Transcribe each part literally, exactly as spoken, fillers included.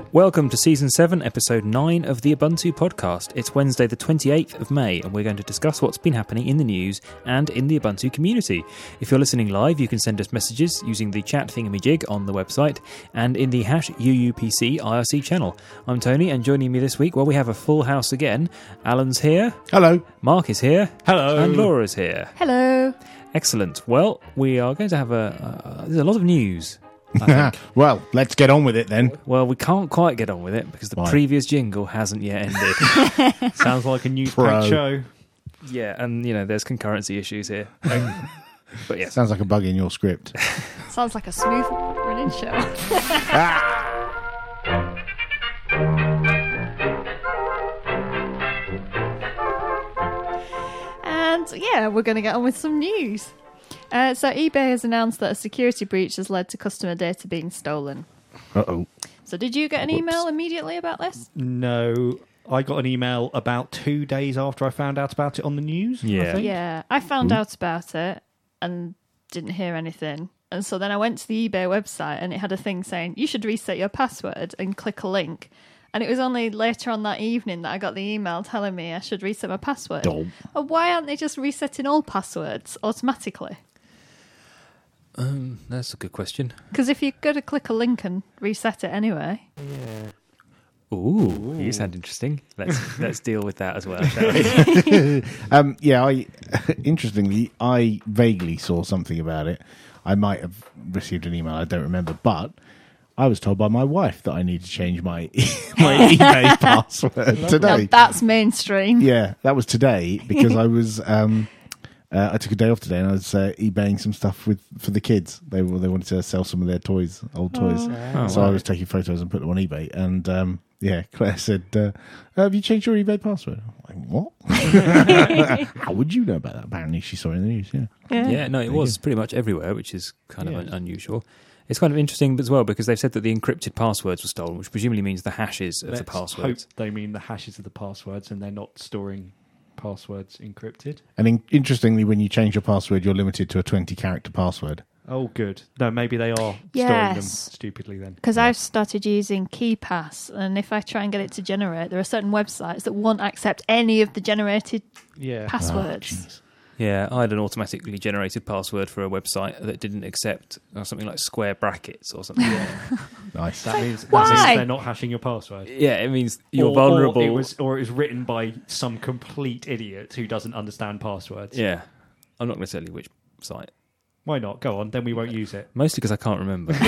Welcome to Season seven, Episode nine of the Ubuntu Podcast. It's Wednesday the twenty-eighth of May, and we're going to discuss what's been happening in the news and in the Ubuntu community. If you're listening live, you can send us messages using the chat thingamajig on the website and in the hash U U P C I R C channel. I'm Tony, and joining me this week, well, we have a full house again. Alan's here. Hello. Mark is here. Hello. And Laura's here. Hello. Excellent. Well, we are going to have a... Uh, there's a lot of news. I think. Well, let's get on with it then. Well, we can't quite get on with it because the Why? previous jingle hasn't yet ended. Sounds like a news Pro. packed show. Yeah, and, you know, there's concurrency issues here. But yeah. Sounds like a bug in your script. Sounds like a smooth running show. And yeah, we're going to get on with some news. Uh, so eBay has announced that a security breach has led to customer data being stolen. Uh-oh. So did you get an Whoops. email immediately about this? No, I got an email about two days after I found out about it on the news. Yeah. I think. Yeah, I found Ooh. out about it and didn't hear anything. And so then I went to the eBay website and it had a thing saying, you should reset your password and click a link. And it was only later on that evening that I got the email telling me I should reset my password. Dull. Oh, why aren't they just resetting all passwords automatically? Um, that's a good question. Because if you're going to click a link and reset it anyway. Ooh, you sound interesting. Let's let's deal with that as well, shall we? Um, yeah, I interestingly, I vaguely saw something about it. I might have received an email, I don't remember, but I was told by my wife that I need to change my my eBay password Now today. that's mainstream. Yeah, that was today because I was um, uh, I took a day off today and I was uh, eBaying some stuff with for the kids. They were they wanted to sell some of their toys, old toys. Oh, So I right. was taking photos and putting them on eBay. And um, yeah, Claire said, uh, "Have you changed your eBay password?" I'm like, "What? How would you know about that?" Apparently, she saw it in the news. Yeah. Yeah, no, it was pretty much everywhere, which is kind of un- unusual. It's kind of interesting as well because they've said that the encrypted passwords were stolen, which presumably means the hashes of Let's the passwords. hope they mean the hashes of the passwords and they're not storing passwords encrypted. And in- interestingly, when you change your password, you're limited to a twenty-character password. Oh, good. No, maybe they are storing them Yes. stupidly then. Because I've started using KeyPass, and if I try and get it to generate, there are certain websites that won't accept any of the generated Yeah. passwords. Oh, jeez. Yeah, I had an automatically generated password for a website that didn't accept uh, something like square brackets or something. Nice. That means, that Why? means they're not hashing your password. Yeah, it means you're or, vulnerable. Or it, was, or it was written by some complete idiot who doesn't understand passwords. Yeah, I'm not going to tell you which site. Why not? Go on, then we won't use it. Mostly because I can't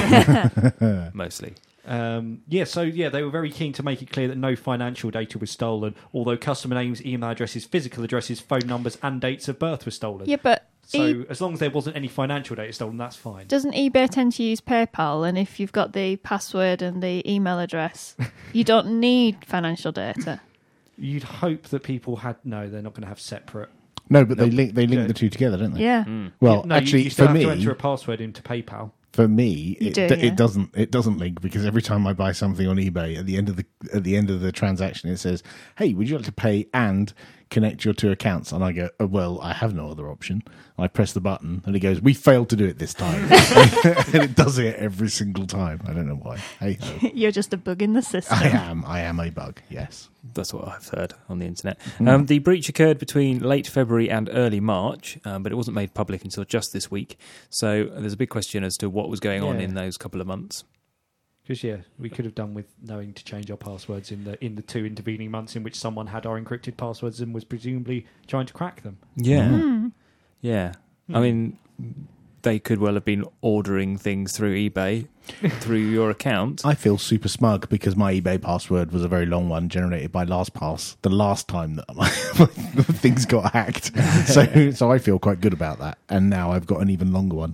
remember. Mostly. Um, yeah, so yeah, they were very keen to make it clear that no financial data was stolen, although customer names, email addresses, physical addresses, phone numbers, and dates of birth were stolen. Yeah, but So e- as long as there wasn't any financial data stolen, that's fine. doesn't eBay tend to use PayPal? And if you've got the password and the email address, you don't need financial data. You'd hope that people had no, they're not going to have separate. No, but they Nope. link they link Good. the two together, don't they? Yeah. Well, no, actually, you, you still for have me, to enter a password into PayPal. for me, You it, do, d- yeah. it doesn't it doesn't link because every time I buy something on eBay, at the end of the at the end of the transaction, it says, "Hey, would you like to pay and connect your two accounts?" And I go, oh, "Well, I have no other option." I press the button, and it goes, "We failed to do it this time," and it does it every single time. I don't know why. Hey, ho. You're just a bug in the system. I am I am a bug. Yes. That's what I've heard on the internet. Um, the breach occurred between late February and early March, um, but it wasn't made public until just this week. So there's a big question as to what was going on Yeah. in those couple of months. Because yeah, we could have done with knowing to change our passwords in the in the two intervening months in which someone had our encrypted passwords and was presumably trying to crack them. Yeah. Hmm. Yeah. I mean, they could well have been ordering things through eBay, through your account. I feel super smug because my eBay password was a very long one generated by LastPass the last time that my things got hacked. So so I feel quite good about that. And now I've got an even longer one.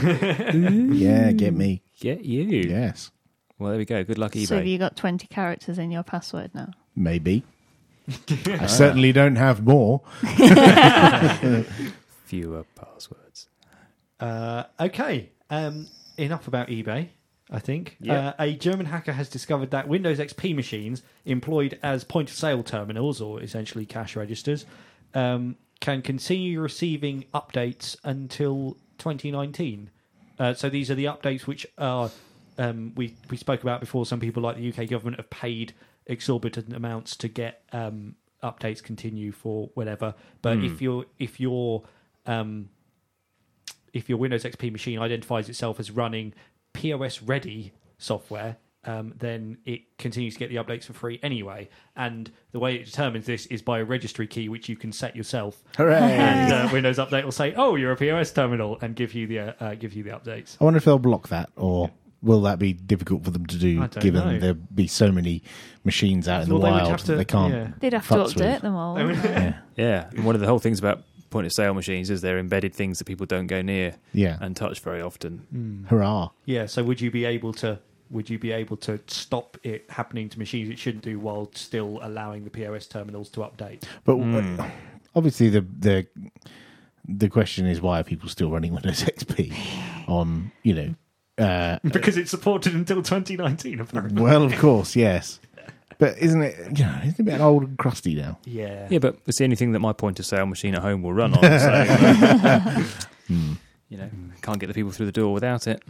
Yeah, get me. Get you. Yes. Well, there we go. Good luck, eBay. So have you got twenty characters in your password now? Maybe. I certainly don't have more. Fewer passwords. Uh, okay, um, enough about eBay. I think Yeah. uh, a German hacker has discovered that Windows X P machines employed as point-of-sale terminals, or essentially cash registers, um, can continue receiving updates until twenty nineteen. Uh, so these are the updates which are um, we we spoke about before. Some people, like the U K government, have paid exorbitant amounts to get um, updates continue for whatever. But Mm. if you're if you're um, if your Windows X P machine identifies itself as running P O S ready software, um, then it continues to get the updates for free anyway. And the way it determines this is by a registry key, which you can set yourself. Hooray! And uh, Windows Update will say, "Oh, you're a P O S terminal," and give you the uh, uh, give you the updates. I wonder if they'll block that, or will that be difficult for them to do, I don't given know. there'll be so many machines out in Well, the they would wild have to- they can't. yeah. They'd have to futz update with. them all. I mean, Yeah, Yeah, and one of the whole things about point of sale machines is they're embedded things that people don't go near yeah. and touch very often. Hurrah! yeah. So would you be able to? Would you be able to stop it happening to machines it shouldn't do, while still allowing the P O S terminals to update? But Mm. uh, obviously, the the the question is, why are people still running Windows X P on, you know? Uh, Because it's supported until twenty nineteen, apparently. well, of course, yes. But isn't it? You know, isn't it a bit old and crusty now? Yeah. Yeah, but it's the only thing that my point of sale machine at home will run on. So, Hmm. you know, can't get the people through the door without it.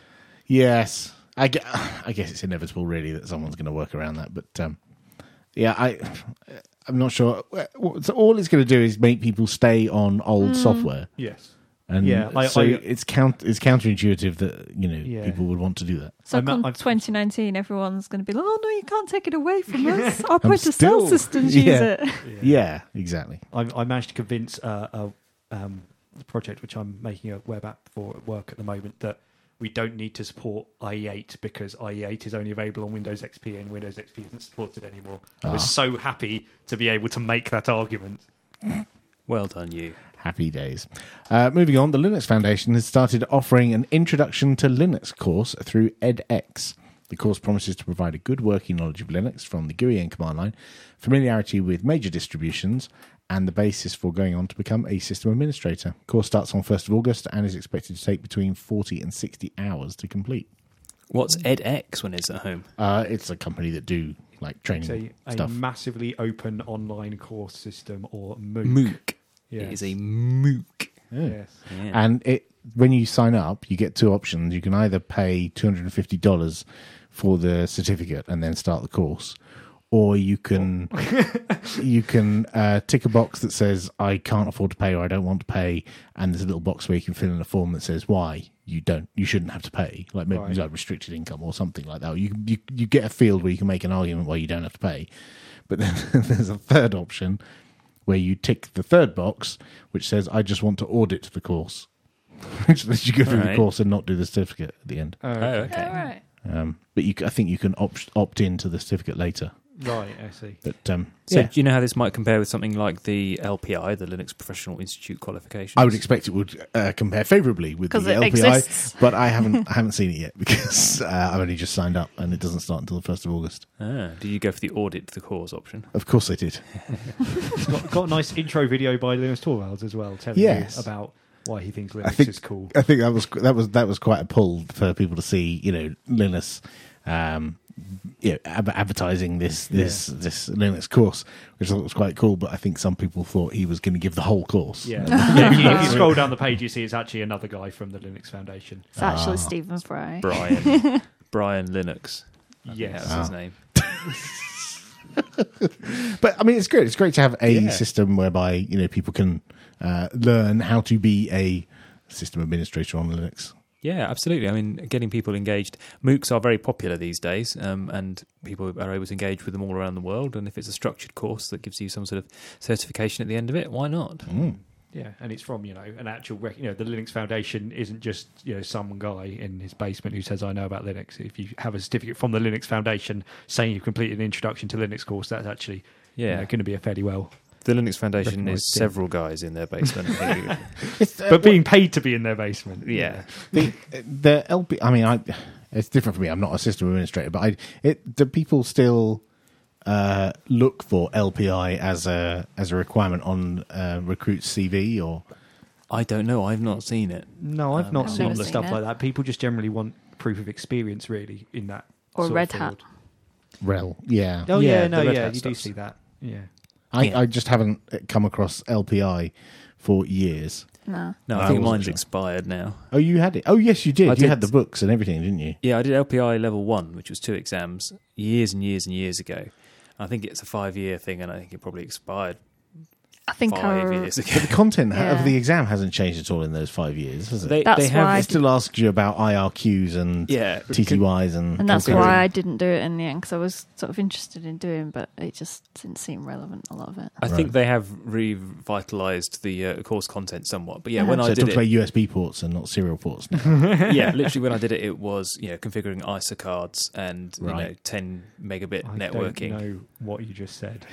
Yes, I guess, I guess it's inevitable, really, that someone's going to work around that. But um, yeah, I, I'm not sure. So all it's going to do is make people stay on old software, Yes. and Yeah, I- so I- it's count. It's counterintuitive that you know Yeah. people would want to do that. So I'm- come I'm- twenty nineteen, everyone's going to be like, "Oh no, you can't take it away from us. Our I'm point of still- sale systems use yeah. it." Yeah, exactly. I, I managed to convince uh, a um, project which I'm making a web app for at work at the moment that we don't need to support I E eight because I E eight is only available on Windows X P and Windows X P isn't supported anymore. I was Ah. so happy to be able to make that argument. Well done, you. Happy days. Uh, moving on, the Linux Foundation has started offering an Introduction to Linux course through edX. The course promises to provide a good working knowledge of Linux from the G U I and command line, familiarity with major distributions, and the basis for going on to become a system administrator. The course starts on first of August and is expected to take between forty and sixty hours to complete. What's edX when it's at home? Uh, it's a company that do like training It's a, a stuff. massively open online course system, or MOOC. MOOC. Yes. It is a MOOC. Yeah. Yes. Yeah. And it when you sign up, you get two options. You can either pay two hundred fifty dollars for the certificate and then start the course, or you can you can uh, tick a box that says I can't afford to pay or I don't want to pay, and there's a little box where you can fill in a form that says why you don't you shouldn't have to pay, like maybe Right. like restricted income or something like that. Or you, you you get a field where you can make an argument why you don't have to pay, but then there's a third option where you tick the third box which says I just want to audit the course, which lets you go through the Right. course and not do the certificate at the end. Oh, Oh, Oh, okay. right. Um, but you, c- I think you can opt, opt into the certificate later. right, I see. But um, So yeah, do you know how this might compare with something like the L P I, the Linux Professional Institute qualifications? I would expect it would uh, compare favourably with the 'Cause it L P I, exists. but I haven't I haven't seen it yet because uh, I've only just signed up and it doesn't start until the first of August. Ah, did you go for the audit the course option? Of course, I did. It's got, got a nice intro video by Linus Torvalds as well, telling Yes. you about why he thinks Linux I think is cool. I think that was that was that was quite a pull for people to see. You know, Linus. Um, you know, ab- advertising this this this Linux course, which I thought was quite cool. But I think some people thought he was going to give the whole course. Yeah, yeah if, you, if you scroll down the page, you see it's actually another guy from the Linux Foundation. It's actually Ah. Stephen Fry. Brian. Brian Linux. I think Yes. That's his Ah. name. But I mean, it's great. It's great to have a Yeah. system whereby you know people can uh, learn how to be a system administrator on Linux. Yeah, absolutely. I mean, getting people engaged. MOOCs are very popular these days, um, and people are able to engage with them all around the world. And if it's a structured course that gives you some sort of certification at the end of it, why not? Mm. Yeah, and it's from, you know, an actual, rec- you know, the Linux Foundation isn't just, you know, some guy in his basement who says, I know about Linux. If you have a certificate from the Linux Foundation saying you've completed an introduction to Linux course, that's actually you Yeah. know, going to be a fairly well. The Linux Foundation Recognised is thing. several guys in their basement. who- It's, uh, But being paid to be in their basement. yeah. the the L P. I mean, I it's different for me. I'm not a system administrator, but I it do people still uh, look for L P I as a as a requirement on uh, recruit's C V or I don't know. I've not seen it. No, I've Um, not I've seen never the seen stuff it. like that. People just generally want proof of experience, really, in that. Or sort of Red field. Hat. rel? Yeah, Oh, Yeah, yeah, the no, Red yeah, Hat you do stuff's- see that. Yeah. I, Yeah. I just haven't come across L P I for years. No. No, I I think wasn't mine's sure. expired now. Oh, you had it. Oh, yes, you did. I you did. had the books and everything, didn't you? Yeah, I did L P I level one, which was two exams, years and years and years ago. I think it's a five-year thing, and I think it probably expired I think five I, years ago. But the content ha- Yeah. of the exam hasn't changed at all in those five years, has it? They, That's they have, why I It still asks you about I R Qs and yeah, T T Ys and... and that's configuring. why I didn't do it in the end, because I was sort of interested in doing, but it just didn't seem relevant, a lot of it. I Right. think they have revitalized the uh, course content somewhat. But yeah, Uh-huh. when So I it did talks it, about U S B ports and not serial ports now. yeah, literally when I did it, it was you know configuring I S A cards and you know Right. ten megabit I networking. don't know what you just said.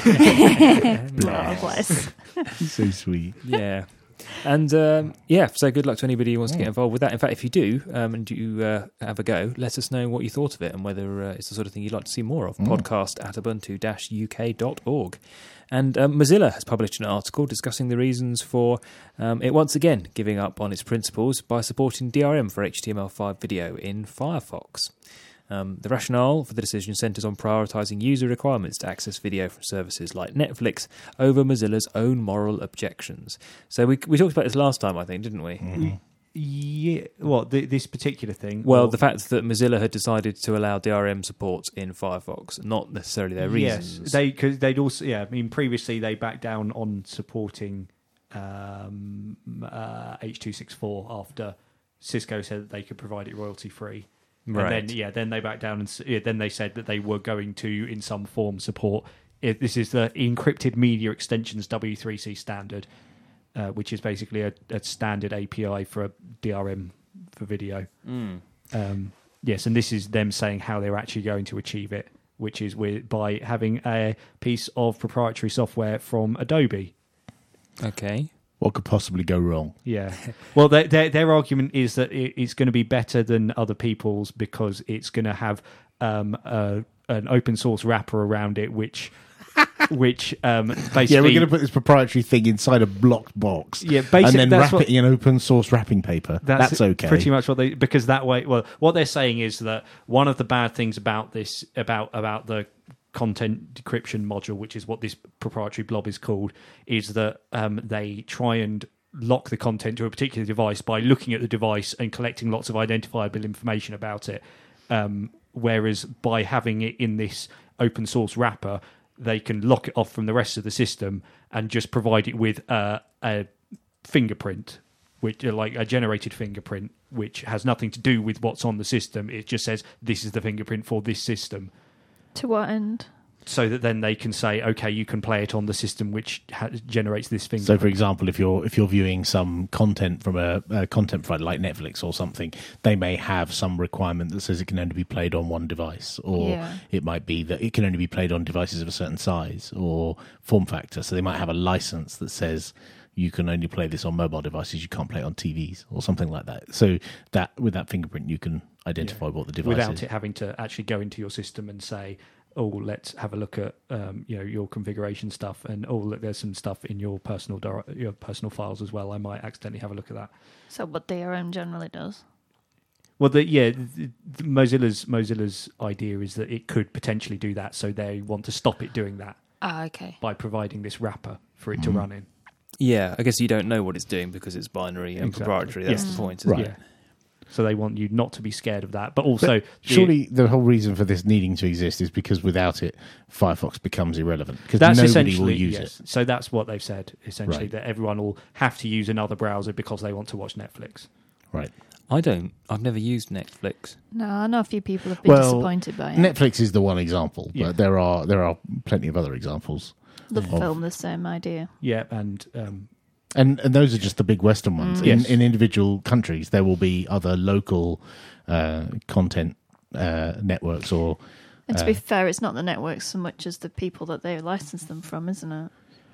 Oh, bless. So sweet. Yeah. And um, yeah, so good luck to anybody who wants to get involved with that. In fact, if you do um, and you uh, have a go, let us know what you thought of it and whether uh, it's the sort of thing you'd like to see more of. Podcast at ubuntu dash u k dot org. And um, Mozilla has published an article discussing the reasons for um, it once again giving up on its principles by supporting D R M for H T M L five video in Firefox. Um, the rationale for the decision centres on prioritising user requirements to access video from services like Netflix over Mozilla's own moral objections. So we we talked about this last time, I think, didn't we? Mm-hmm. Yeah, what th- this particular thing? Well, or- the fact that Mozilla had decided to allow D R M support in Firefox, not necessarily their reasons. Yes, they because they'd also yeah. I mean, previously they backed down on supporting um, uh, H two sixty-four after Cisco said that they could provide it royalty free. Right. And then yeah, then they backed down and s- yeah, then they said that they were going to, in some form, support. It, this is the encrypted media extensions W three C standard, uh, which is basically a, a standard A P I for a D R M for video. Mm. Um, yes, and this is them saying how they're actually going to achieve it, which is with, by having a piece of proprietary software from Adobe. Okay. What could possibly go wrong? Yeah. Well, their, their, their argument is that it, it's going to be better than other people's because it's going to have um, a, an open source wrapper around it, which which um, basically Yeah, we're going to put this proprietary thing inside a blocked box. Yeah, and basic- then that's wrap what- it in open source wrapping paper. That's, okay. Pretty much what they because that way. Well, what they're saying is that one of the bad things about this about about the content decryption module, which is what this proprietary blob is called, is that um, they try and lock the content to a particular device by looking at the device and collecting lots of identifiable information about it. Um, whereas by having it in this open source wrapper, they can lock it off from the rest of the system and just provide it with uh, a fingerprint, which like a generated fingerprint, which has nothing to do with what's on the system. It just says this is the fingerprint for this system, To what end? so that then they can say, okay, you can play it on the system which ha- generates this So, fingerprint. for example, if you're if you're viewing some content from a, a content provider like Netflix or something, they may have some requirement that says it can only be played on one device, or Yeah. it might be that it can only be played on devices of a certain size or form factor. So they might have a license that says you can only play this on mobile devices, you can't play it on T Vs or something like that. So that with that fingerprint, you can identify Yeah. what the device without is. it having to actually go into your system and say, oh, let's have a look at um, you know your configuration stuff, and oh, look, there's some stuff in your personal dir- your personal files as well. I might accidentally have a look at that. So what D R M generally does. Well, the, yeah, the, the Mozilla's Mozilla's idea is that it could potentially do that, so they want to stop it doing that Ah, okay. by providing this wrapper for it to Mm. run in. Yeah, I guess you don't know what it's doing because it's binary and Exactly. proprietary. That's Yes. the point, isn't Right. it? So they want you not to be scared of that, but also But the- surely the whole reason for this needing to exist is because without it, Firefox becomes irrelevant because that's nobody essentially will use yes. it. So that's what they've said essentially, Right. that everyone will have to use another browser because they want to watch Netflix. Right. I don't. I've never used Netflix. No, I know a few people have been Well, disappointed by it. Netflix is the one example, but Yeah. there are there are plenty of other examples, the of- film, the same idea. Yeah, and um, and and those are just the big Western ones. Mm. In Yes. in individual countries, there will be other local uh, content uh, networks or And to be Uh, fair, it's not the networks so much as the people that they license them from, isn't it?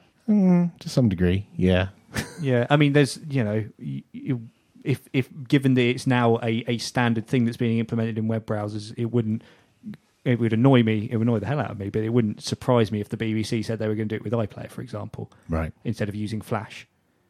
mm, to some degree, yeah. yeah, I mean, there's you know, y- y- if if given that it's now a, a standard thing that's being implemented in web browsers, it wouldn't. It would annoy me. It would annoy the hell out of me, but it wouldn't surprise me if the B B C said they were going to do it with iPlayer, for example, Right. instead of using Flash.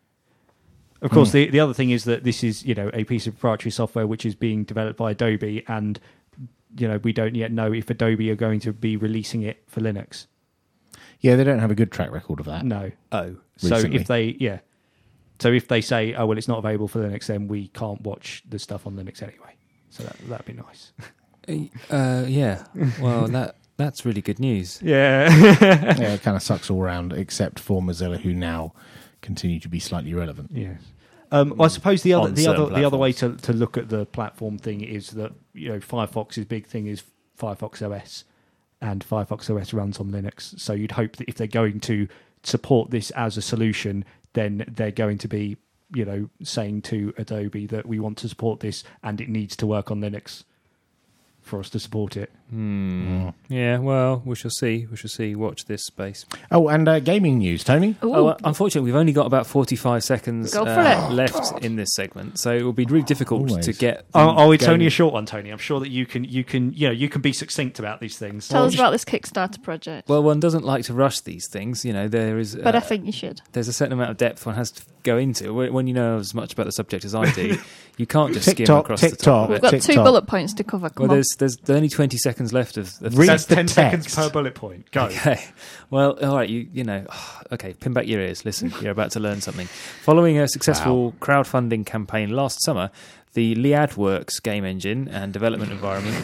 Of course, Mm. the the other thing is that this is you know a piece of proprietary software which is being developed by Adobe, and you know we don't yet know if Adobe are going to be releasing it for Linux. Yeah, they don't have a good track record of that. No. Oh, So Recently. if they, yeah. So if they say, oh, well, it's not available for Linux, then we can't watch the stuff on Linux anyway. So that, that'd be nice. Uh, yeah. Well, that that's really good news. Yeah. Yeah, it kind of sucks all around, except for Mozilla, who now continue to be slightly relevant. Yes. Um, well, I suppose the other On the other certain the other way to, to look at the platform thing is that, you know, Firefox's big thing is Firefox O S, and Firefox O S runs on Linux. So you'd hope that if they're going to support this as a solution, then they're going to be, you know, saying to Adobe that we want to support this and it needs to work on Linux for us to support it. Hmm. Yeah, well, we shall see. We shall see. Watch this space. Oh, and uh, gaming news, Tony. Ooh. Oh, uh, unfortunately, we've only got about forty-five seconds Go for uh, it. left in this segment, so it will be really difficult Always. to get. Oh, oh it's gaming- only a short one, Tony. I'm sure that you can you can you know you can be succinct about these things. Tell us about this Kickstarter project. Well, one doesn't like to rush these things. You know, there is. but uh, I think you should. there's a certain amount of depth one has to go into. When when you know as much about the subject as I do, you can't just skim TikTok, across the top TikTok. of We've it. got TikTok. two bullet points to cover. Come Well, on. there's there's only twenty seconds left of. of Read That's the ten text. seconds per bullet point. Go. Okay. Well, all right. You you know. Okay. Pin back your ears. Listen. You're about to learn something. Following a successful crowdfunding campaign last summer, the LiadWorks game engine and development environment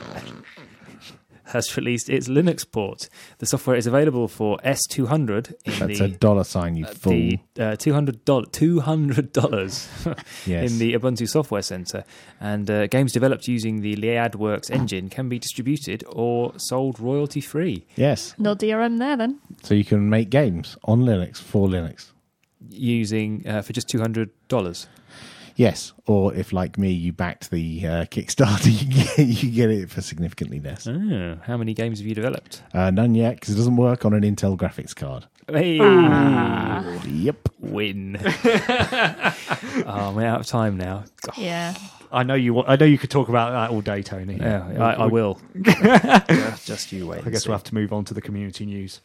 has released its Linux port. The software is available for S two hundred in That's the a dollar sign, you uh, fool. the uh, two hundred dollars two hundred dollars Yes. in the Ubuntu Software Center, and uh, games developed using the LiadWorks engine can be distributed or sold royalty free Yes. No D R M there then. So you can make games on Linux for Linux. using uh, for just two hundred dollars. Yes. Or if, like me, you backed the uh, Kickstarter, you can get, you can get it for significantly less. Oh, how many games have you developed? Uh, none yet, because it doesn't work on an Intel graphics card. Hey, Yep. win. Oh, we're out of time now. Yeah. I know you. wa- I know you could talk about that all day, Tony. Yeah, I, I will. just, just you wait. I guess we'll have to move on to the community news.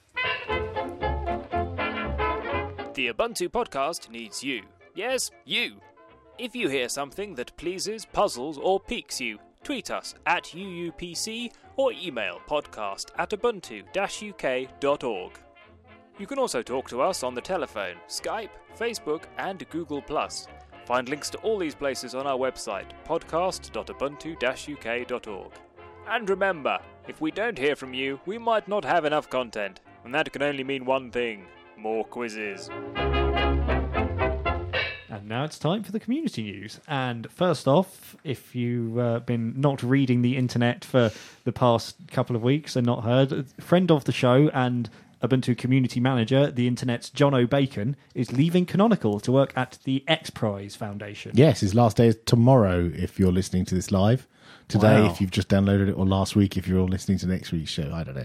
The Ubuntu podcast needs you. Yes, you. If you hear something that pleases, puzzles, or piques you, tweet us at U U P C or email podcast at ubuntu dash u k dot org. You can also talk to us on the telephone, Skype, Facebook, and Google plus. Find links to all these places on our website, podcast dot ubuntu dash u k dot org. And remember, if we don't hear from you, we might not have enough content, and that can only mean one thing: more quizzes. And now it's time for the community news. And first off, if you've uh, been not reading the internet for the past couple of weeks and not heard, a friend of the show and Ubuntu community manager, the internet's John O'Bacon, is leaving Canonical to work at the X Prize Foundation. Yes, his last day is tomorrow if you're listening to this live. Today, Wow. if you've just downloaded it, or last week if you're all listening to next week's show. I don't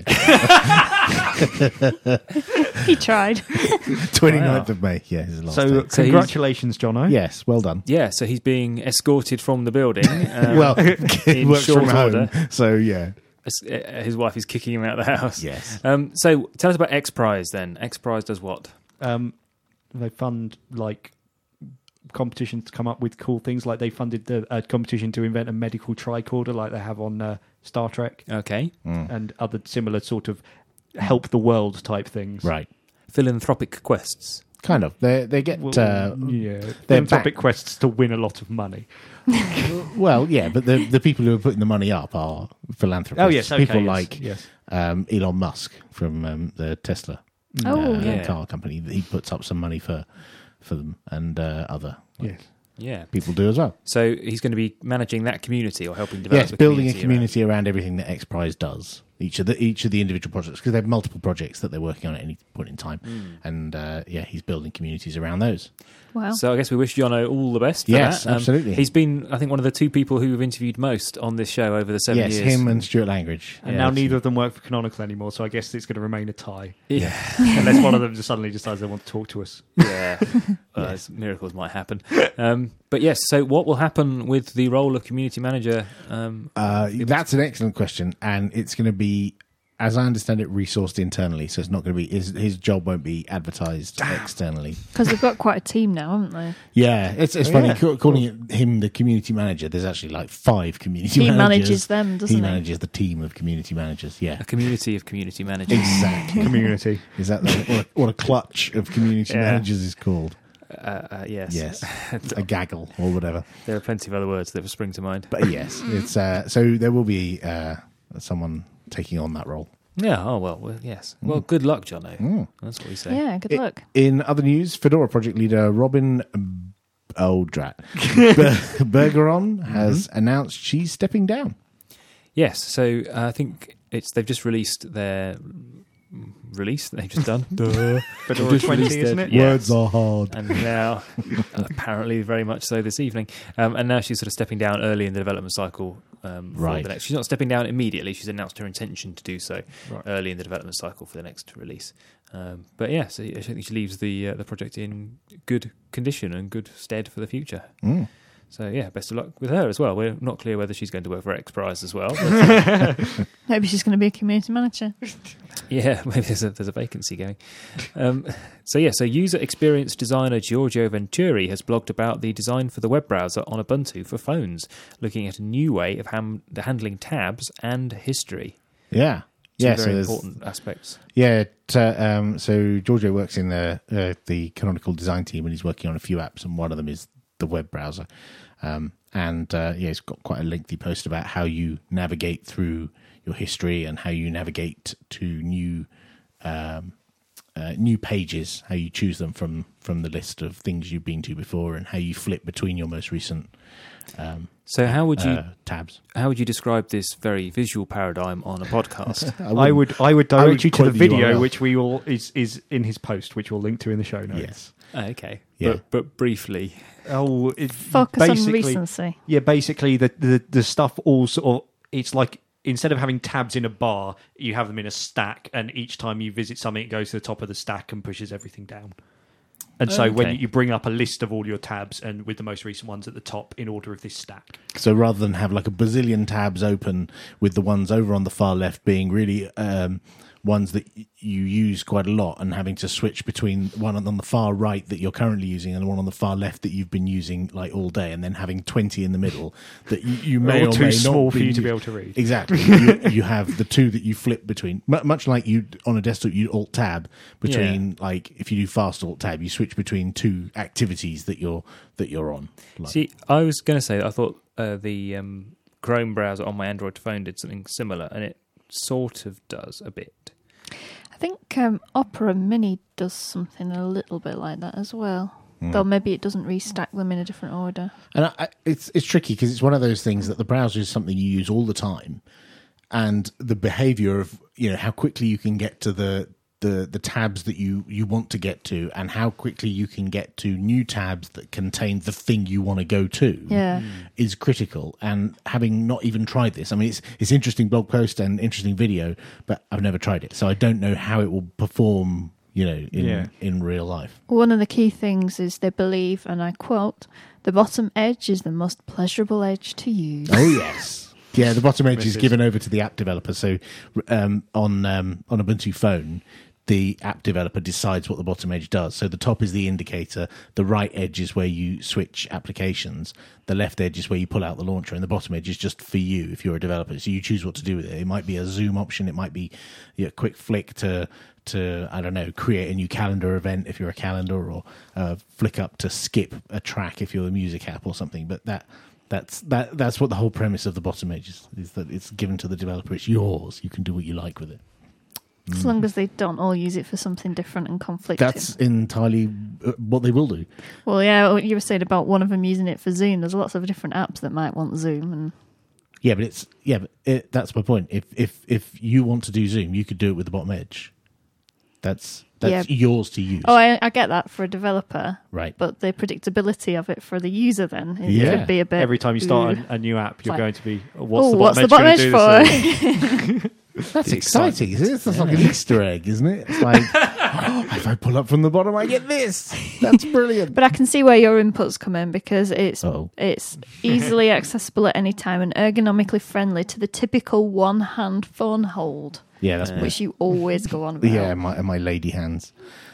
know. He tried. twenty-ninth of May. Yeah, his last So, day. So he's- congratulations, Jono. Yes, well done. Yeah, so he's being escorted from the building. Um, well, he in works short from home, order. so yeah. uh, his wife is kicking him out of the house. Yes. Um, so tell us about X Prize then. X Prize does what? Um, they fund like competitions to come up with cool things. Like they funded the uh, competition to invent a medical tricorder, like they have on uh, Star Trek, Okay. and other similar sort of help the world type things. Right. Philanthropic quests. Kind of. They they get Well, uh, yeah, they're philanthropic back- quests to win a lot of money. well, yeah, but the the people who are putting the money up are philanthropists. Oh yes, okay, people yes, like yes. um, Elon Musk from um, the Tesla Oh, uh, yeah. car company. He puts up some money for for them, and uh, other like, Yes. Yeah. people do as well. So he's going to be managing that community or helping develop Yes, the building community a community around. everything that X Prize does. Each of the each of the individual projects, because they have multiple projects that they're working on at any point in time, and uh, yeah, he's building communities around those. Wow. around. So I guess we wish Jono all the best for Yes, that. Um, absolutely. He's been, I think, one of the two people who we've interviewed most on this show over the seven yes, years. him and Stuart Langridge. And Yeah, now absolutely. neither of them work for Canonical anymore, so I guess it's going to remain a tie. Yeah. Unless one of them just suddenly decides they want to talk to us. Yeah, well, Yes. miracles might happen. Um, but yes, so what will happen with the role of community manager? Um, Uh, that's an excellent question, and it's going to be, as I understand it, resourced internally. So it's not going to be his his job won't be advertised externally. Because they've got quite a team now, haven't they? Yeah, it's it's Oh, funny yeah. ca- calling it him the community manager. There's actually like five community He managers. manages them, doesn't he he? manages the team of community managers. Yeah, a community of community managers. exactly. Community. Is that the, what, a, what a clutch of community Yeah. managers is called? Uh, uh, yes. Yes, a gaggle or whatever. There are plenty of other words that will spring to mind. But yes, it's uh, so there will be uh, someone taking on that role. Yeah, oh, well, well yes. Well, good luck, Jono. Mm. That's what we say. Yeah, good I- luck. In other news, Fedora project leader Robin oh, drat. Ber- Bergeron has announced she's stepping down. Yes, so uh, I think it's they've just released their release that they've just done. Duh. Fedora Just twenty, released isn't it. it? Yeah. Words are hard. And now, apparently very much so this evening, um, and now she's sort of stepping down early in the development cycle. Um, for Right. the next, she's not stepping down immediately. She's announced her intention to do so Right. early in the development cycle for the next release. Um, but yeah, so I think she leaves the uh, the project in good condition and good stead for the future. Mm. So yeah, best of luck with her as well. We're not clear whether she's going to work for X Prize as well. But, Maybe she's going to be a community manager. yeah, maybe there's a, there's a vacancy going. Um, so yeah, so user experience designer Giorgio Venturi has blogged about the design for the web browser on Ubuntu for phones, looking at a new way of ham- handling tabs and history. Yeah. Two Yeah, so very there's- important aspects. Yeah, it, uh, um, so Giorgio works in the uh, the Canonical design team, and he's working on a few apps, and one of them is the web browser. Um, and uh, yeah, he's got quite a lengthy post about how you navigate through your history and how you navigate to new um, uh, new pages, how you choose them from from the list of things you've been to before, and how you flip between your most recent um, So how would you uh, tabs. how would you describe this very visual paradigm on a podcast? I would I would direct would you to the quote the U R video, L. which we will is is in his post, which we'll link to in the show notes. Yes. Oh, okay, Yeah. but but briefly, Oh, it, Focus on basically- recency. Yeah, basically the, the the stuff all sort of it's like instead of having tabs in a bar, you have them in a stack, and each time you visit something, it goes to the top of the stack and pushes everything down. And so when Okay. you bring up a list of all your tabs, and with the most recent ones at the top in order of this stack. So rather than have like a bazillion tabs open with the ones over on the far left being really um, ones that y- you use quite a lot, and having to switch between one on the far right that you're currently using and the one on the far left that you've been using like all day, and then having twenty in the middle that you, you may Or or too may small not for you be- to be able to read. Exactly. you, you have the two that you flip between, mu- much like you on a desktop, you alt tab between. Like if you do fast alt tab, you switch between two activities that you're that you're on. Like, see, I was going to say that I thought uh, the um, Chrome browser on my Android phone did something similar, and it sort of does a bit. I think um, Opera Mini does something a little bit like that as well. Though maybe it doesn't restack them in a different order. And I, I, it's it's tricky because it's one of those things that the browser is something you use all the time, and the behavior of you know how quickly you can get to the the, the tabs that you, you want to get to, and how quickly you can get to new tabs that contain the thing you want to go to Yeah. is critical. And having not even tried this, I mean, it's it's interesting blog post and interesting video, but I've never tried it, so I don't know how it will perform. You know, in Yeah. in real life. One of the key things is they believe, and I quote, "The bottom edge is the most pleasurable edge to use." Oh yes, yeah. The bottom edge is Message. given over to the app developer. So um, on um, on Ubuntu phone, the app developer decides what the bottom edge does. So the top is the indicator. The right edge is where you switch applications. The left edge is where you pull out the launcher, and the bottom edge is just for you if you're a developer. So you choose what to do with it. It might be a zoom option. It might be you know, a quick flick to. to, I don't know, create a new calendar event if you're a calendar, or uh, flick up to skip a track if you're a music app or something. But that that's that that's what the whole premise of the bottom edge is, is that it's given to the developer. It's yours. You can do what you like with it. As long as they don't all use it for something different and conflicting. That's entirely uh, what they will do. Well, yeah, what you were saying about one of them using it for Zoom. There's lots of different apps that might want Zoom, and Yeah, but it's yeah, but it, that's my point. If if if you want to do Zoom, you could do it with the bottom edge. That's that's Yeah. yours to use. oh, I, I get that for a developer, Right. but the predictability of it for the user then it Yeah. could be a bit. Every time you start ooh. a, a new app, you're Like, going to be, what's Oh, the what's bottom the edge bottom gonna edge do this for? thing? That's exciting. Isn't it? It's like an Easter egg, isn't it? It's like oh, if I pull up from the bottom, I get this. That's brilliant. But I can see where your inputs come in because it's Uh-oh. it's easily accessible at any time and ergonomically friendly to the typical one-hand phone hold, Yeah, that's which you always go on about. yeah. My my lady hands.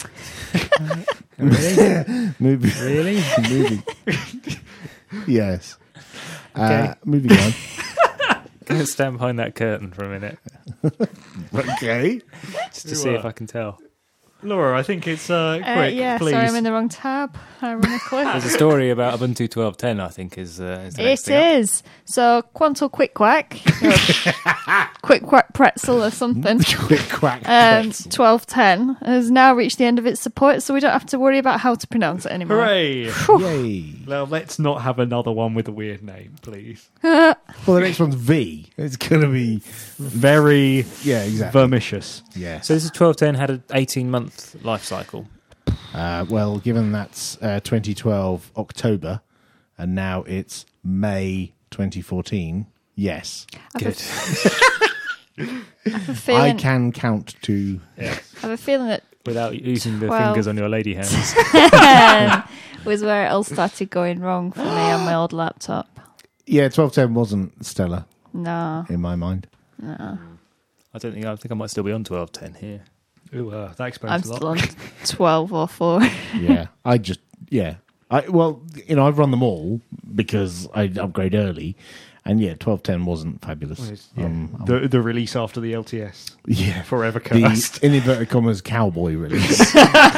Really? Moving, Really? moving. Yes. Uh, Okay. moving on. Going to stand behind that curtain for a minute Okay. just to see if I can tell. Laura, I think it's uh, Uh, quick, yeah, please. sorry, I'm in the wrong tab. Ironically. There's a story about Ubuntu twelve ten, I think, is, uh, is the next It thing up. is. So, Quantal Quick Quack, or Quick Quack Pretzel or something, Quick quack. um, pretzel. twelve ten, has now reached the end of its support, so we don't have to worry about how to pronounce it anymore. Hooray! Yay. Well, let's not have another one with a weird name, please. Well, the next one's V. It's going to be Very yeah, exactly. vermicious. Yeah. So this is twelve ten, had an eighteen-month life cycle. Uh, well, given that's uh, twenty twelve October, and now it's May twenty fourteen. Yes, Good. I have a feeling, I can count to. I have a feeling that Without using the twelve. fingers on your lady hands. was where it all started going wrong for me on my old laptop. Yeah, twelve ten wasn't stellar No, in my mind. no. I don't think I think I might still be on twelve ten here. Ooh, uh, that explains I'm a lot. still on twelve or four. Yeah, I just yeah. I well, you know, I've run them all because I upgrade early, and yeah, twelve ten wasn't fabulous. Well, it's- yeah. Um, um, the, the release after the L T S. yeah, Forever cursed. the in inverted commas cowboy release.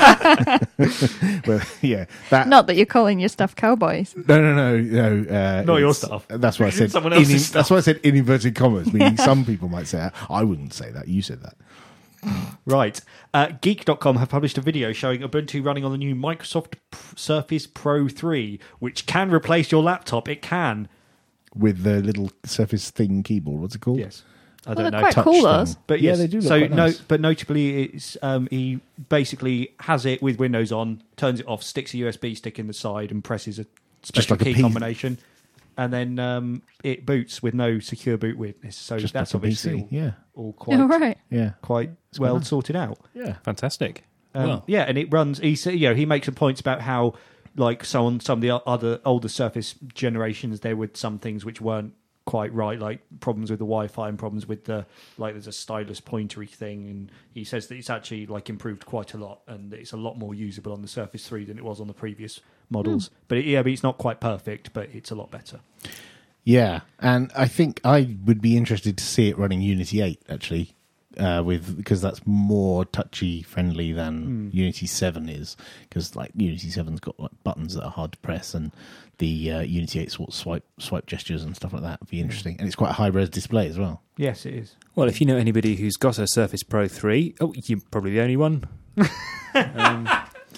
Well, yeah, that Not that you're calling your stuff cowboys. no, no, no, no. Uh, Not your it's- stuff. That's what I said. Someone in- else's That's why I said in inverted commas, meaning some people might say that. I wouldn't say that. You said that. Right. Uh, Geek dot com have published a video showing Ubuntu running on the new Microsoft P- Surface Pro three, which can replace your laptop. It can. With the little Surface Thing keyboard. What's it called? Yes. I Well, don't they're know. quite Touch cool, thing. those. But yeah, yes, they do look so quite no, nice. but notably, it's um, he basically has it with Windows on, turns it off, sticks a U S B stick in the side, and presses a special like a key P- combination, and then um, it boots with no secure boot witness. So Just that's like a P obviously C. all, Yeah, all quite All right. yeah, quite quite well nice. sorted out. yeah. Fantastic. Um, well, yeah, and it runs. He sa- you know he makes some points about how like so on some of the o- other older Surface generations there were some things which weren't quite right, like problems with the Wi-Fi and problems with the like there's a stylus pointery thing, and he says that it's actually like improved quite a lot and it's a lot more usable on the Surface three than it was on the previous models. But it, yeah, but it's not quite perfect, but it's a lot better. Yeah, and I think I would be interested to see it running Unity eight actually, uh, with because that's more touchy friendly than Unity seven is. Because like Unity seven's got like buttons that are hard to press, and the uh, Unity eight sort of swipe swipe gestures and stuff like that would be interesting. And it's quite a high res display as well. Yes, it is. well, if you know anybody who's got a Surface Pro three, oh, you're probably the only one. um,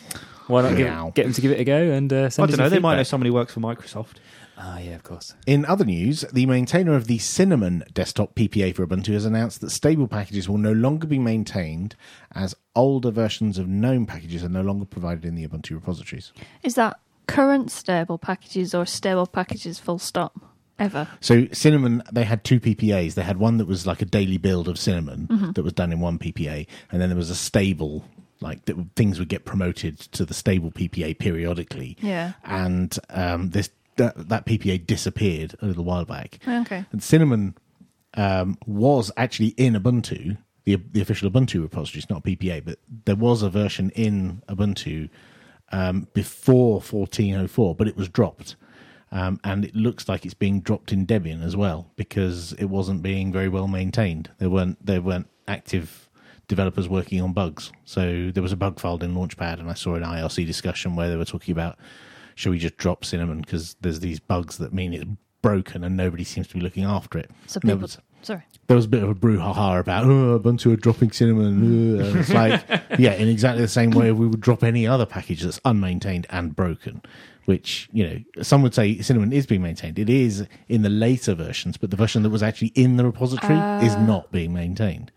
why not Meow. give, get them to give it a go and uh, I send don't us know. your They might know feedback? somebody who works for Microsoft. Ah, yeah, of course. In other news, the maintainer of the Cinnamon desktop P P A for Ubuntu has announced that stable packages will no longer be maintained, as older versions of GNOME packages are no longer provided in the Ubuntu repositories. Is that current stable packages or stable packages full stop? Ever? So Cinnamon, they had two P P As. They had one that was like a daily build of Cinnamon that was done in one P P A, and then there was a stable, like that things would get promoted to the stable P P A periodically. Yeah. And um, this that, that P P A disappeared a little while back. Okay. And Cinnamon um, was actually in Ubuntu, the the official Ubuntu repository. It's not a P P A, but there was a version in Ubuntu um, before fourteen oh four, but it was dropped. Um, and it looks like it's being dropped in Debian as well because it wasn't being very well maintained. There weren't there weren't active developers working on bugs. So there was a bug filed in Launchpad, and I saw an I R C discussion where they were talking about, should we just drop Cinnamon because there's these bugs that mean it's broken and nobody seems to be looking after it. So And there people. was- Sorry. there was a bit of a brouhaha about, oh, Ubuntu are dropping Cinnamon. Uh, and it's like, yeah, in exactly the same way we would drop any other package that's unmaintained and broken, which, you know, some would say Cinnamon is being maintained. It is in the later versions, but the version that was actually in the repository Uh. is not being maintained.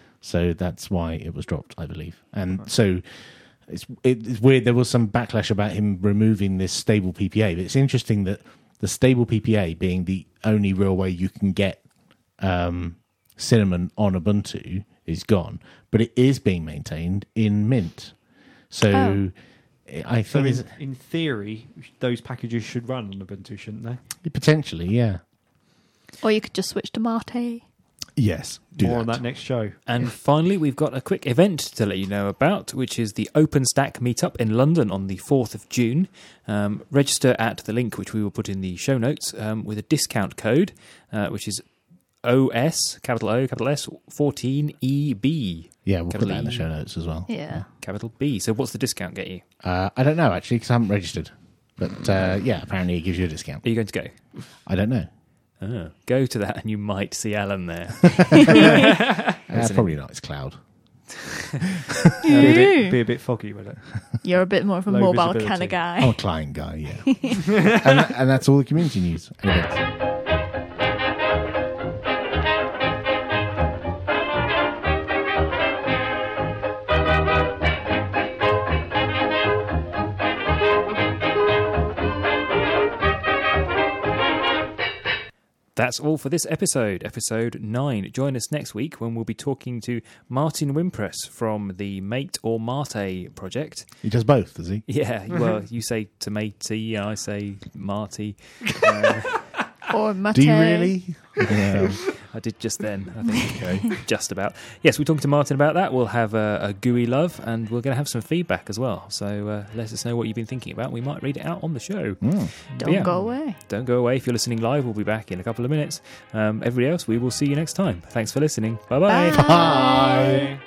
So that's why it was dropped, I believe. And so it's, it's weird. There was some backlash about him removing this stable P P A, but it's interesting that the stable P P A being the only real way you can get um, Cinnamon on Ubuntu is gone, but it is being maintained in Mint. So Oh. I So think in, it's, in theory, those packages should run on Ubuntu, shouldn't they? potentially, yeah. Or you could just switch to Mate. Yes, do More that. on that next show. And finally, we've got a quick event to let you know about, which is the OpenStack meetup in London on the fourth of June. Um, register at the link, which we will put in the show notes, um, with a discount code, uh, which is O S, capital O, capital S, fourteen E B. Yeah, we'll Capital put that in the E. show notes as well. Yeah. Capital B. So what's the discount get you? Uh, I don't know, actually, because I haven't registered. But uh, yeah, apparently it gives you a discount. Are you going to go? I don't know. Oh, go to that and you might see Alan there. Uh, probably not. It's cloud. Be a, bit, be a bit foggy with it. You're a bit more of a Low mobile visibility. kind of guy. I'm a client guy, yeah. and, that, and that's all the community news. Anyway. That's all for this episode, episode nine. Join us next week when we'll be talking to Martin Wimpress from the Mate or Mate project. He does both, does he? Yeah, well, you say tomatey, I say Marty. Uh, Or mate. Do you really? Yeah. I did just then, I think. Okay. Just about. Yes, we're talking to Martin about that. We'll have a, a gooey love, and we're going to have some feedback as well. So uh, let us know what you've been thinking about. We might read it out on the show. Mm. Don't yeah. go away. Don't go away. If you're listening live, we'll be back in a couple of minutes. Um, everybody else, we will see you next time. Thanks for listening. Bye-bye. Bye. Bye.